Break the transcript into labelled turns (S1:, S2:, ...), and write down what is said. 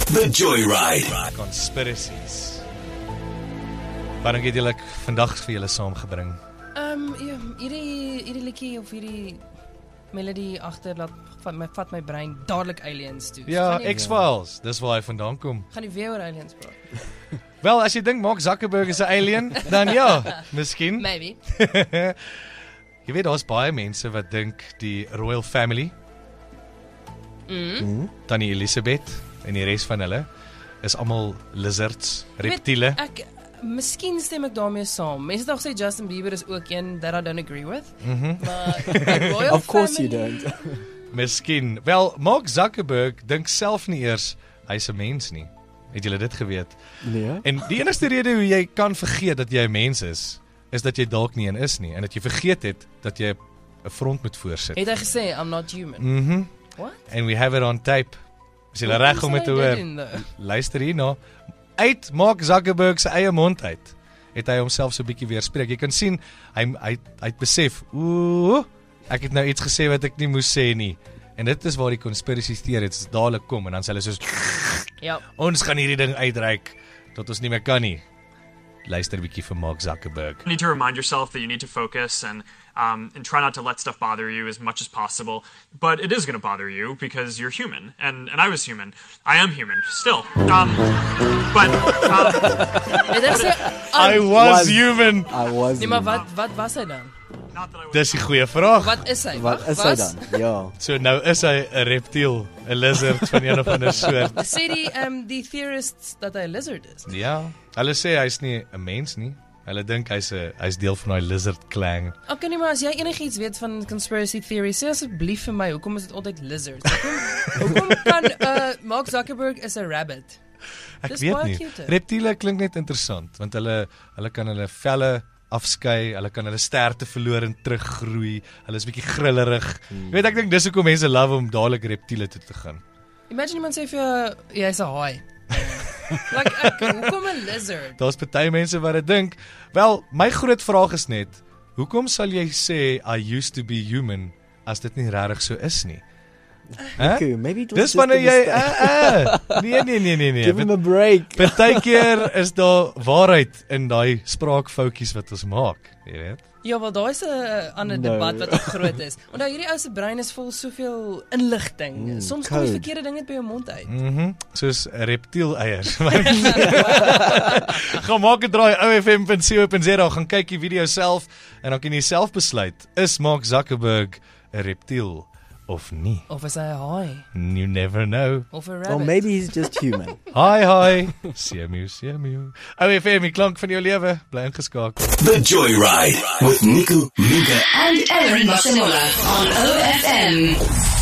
S1: The Joyride.
S2: Conspiracies. Waarom het julle vandag vir julle saamgebring?
S3: Hierdie liedjie of hierdie melodie agter vat my brein dadelik aliens toe.
S2: Ja, X-Files, dis waar hy vandaan kom.
S3: Gaan nie weer oor aliens praat.
S2: Wel, as jy dink Mark Zuckerberg is 'n alien, dan ja, miskien.
S3: Maybe.
S2: Jy weet, daar's baie mense wat dink die Royal Family, Tannie Elizabeth en die res van hulle, is almal lizards, reptiele.
S3: Miskien stem ek daarmee saam. Mense het al gesê Justin Bieber is ook een that I don't agree with. Maar die Royal
S4: Of course
S3: Family,
S4: you don't.
S2: Miskien. Wel, Mark Zuckerberg dink self nie eers hy's 'n mens nie. Het julle dit geweet?
S4: Nee.
S2: En die enigste rede hoe jy kan vergeet dat jy 'n mens is dat jy dalk nie een is nie en dat jy vergeet het dat jy 'n front moet voorsit.
S3: het hy gesê I'm not human. What?
S2: And we have it on tape. Is jy reg om dit te hoor? Luister hierna. Uit Mark Zuckerberg se eie mond uit het hy homself so 'n bietjie weerspreek. Jy kan sien hy het besef, ek het nou iets gesê wat ek nie moes sê nie. En dit is waar die conspiracy theories dadelik kom en dan sê hulle soos
S3: Ja.
S2: ons gaan hierdie ding uitreik tot ons nie meer kan nie. Luister 'n bietjie vir Mark Zuckerberg.
S5: You need to remind yourself that you need to focus and try not to let stuff bother you as much as possible. But it is going to bother you because you're human, and I was human. I am human still.
S3: Het hy gesê,
S2: I was human.
S4: I was.
S3: nee, maar wat was hy dan?
S5: not that I was.
S2: Dis 'n goeie vraag.
S3: Wat is hy?
S4: Wat is hy dan? Ja.
S2: So nou is hy 'n reptiel, 'n lizard van een of ander soort.
S3: Sê die theorists dat hy 'n lizard is.
S2: Ja, hulle sê hy's nie 'n mens nie. Hulle dink hy's deel van daai lizard clan.
S3: Okay, nee, maar as jy enigiets weet van conspiracy theories, sê asseblief vir my, hoekom is dit altyd lizards? Hoekom kan Mark Zuckerberg is 'n rabbit?
S2: Ek
S3: Dis
S2: weet
S3: baie
S2: nie.
S3: cute.
S2: Reptiele klink net interessant want hulle kan hulle velle afskei, hulle kan hulle sterte verloor en teruggroei. Hulle is bietjie grillerig. Jy weet, ek dink dis hoekom mense love om dadelik reptiele toe te gaan.
S3: Imagine iemand sê vir jou, jy's 'n haai. Like, hoekom 'n lizard?
S2: Daar's baie mense wat dit dink. Wel, my groot vraag is net, hoekom sal jy sê I used to be human as dit nie regtig so is nie?
S4: Okay, maybe it was
S2: Dis
S4: just
S2: wanneer
S4: a
S2: jy
S4: mistake.
S2: nee.
S4: Give him a break.
S2: Partykeer is daar waarheid in daai spraakfoutjies wat ons maak, jy weet.
S3: Ja, wel daar is 'n ander
S4: No.
S3: debat wat ook groot is. Onthou hierdie ou se brein is vol soveel inligting. Soms kom die
S4: code.
S3: verkeerde dinge by jou mond uit.
S2: Soos reptieleiers. Gaan maak 'n draai OFM.co.za, gaan kyk die video self en dan kan jy self besluit, is Mark Zuckerberg 'n reptiel of nie?
S3: Of is hy 'n haai?
S2: You never know.
S3: Of 'n rabbit?
S4: Or maybe he's just human.
S2: Hi. CMU. OFM, die klank van jou lewe, bly ingeskakel.
S1: The Joyride with Nico, Luca
S6: and Aaron Mashimola on OFM.